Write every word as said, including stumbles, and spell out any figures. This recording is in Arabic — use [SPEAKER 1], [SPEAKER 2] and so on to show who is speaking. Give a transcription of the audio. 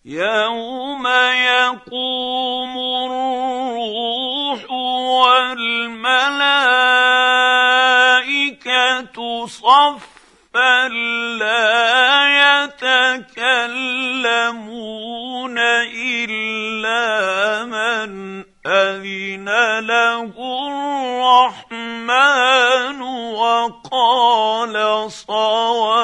[SPEAKER 1] يوم يقوم الروح والملائكة صفا لا يتكلمون إلا من أذن له الرحمن وقال صوابا.